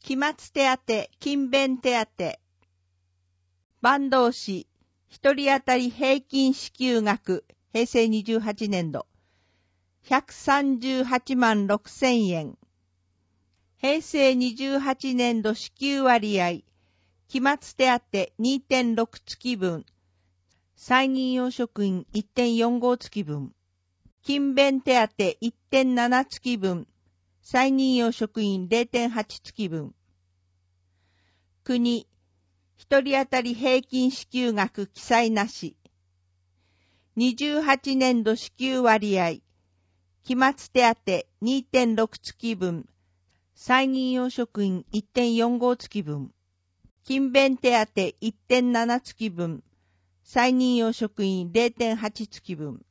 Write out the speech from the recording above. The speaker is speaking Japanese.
期末手当、勤勉手当。坂東市、一人当たり平均支給額、平成28年度、138万6千円。平成28年度支給割合、期末手当 2.6 月分、再任用職員 1.45 月分、勤勉手当 1.7 月分、再任用職員 0.8 月分。国、一人当たり平均支給額記載なし。28年度支給割合、期末手当 2.6 月分、再任用職員 1.45 月分、勤勉手当 1.7 月分、再任用職員 0.8 月分。